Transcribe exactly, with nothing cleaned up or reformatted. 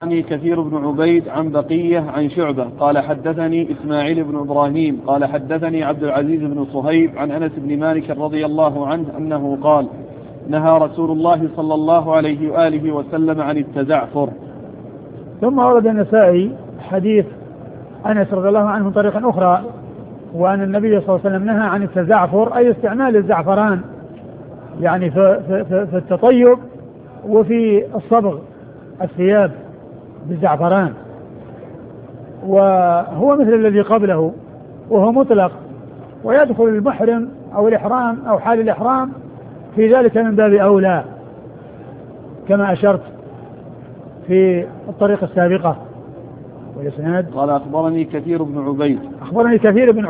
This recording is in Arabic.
أخبرني كثير بن عبيد عن بقية عن شعبة قال حدثني إسماعيل بن إبراهيم قال حدثني عبد العزيز بن صهيب عن أنس بن مالك رضي الله عنه أنه قال نهى رسول الله صلى الله عليه وآله وسلم عن التزعفر. ثم ورد النسائي حديث أنس رضي الله عنه من طريق أخرى وأن النبي صلى الله عليه وسلم نهى عن التزعفر أي استعمال الزعفران يعني في, في, في التطيب وفي الصبغ الثياب بالزعفران، وهو مثل الذي قبله وهو مطلق ويدخل المحرم أو الإحرام أو حال الإحرام في ذلك من باب أولى كما أشرت في الطريقة السابقة. والإسناد قال أخبرني كثير بن عبيد أخبرني كثير بن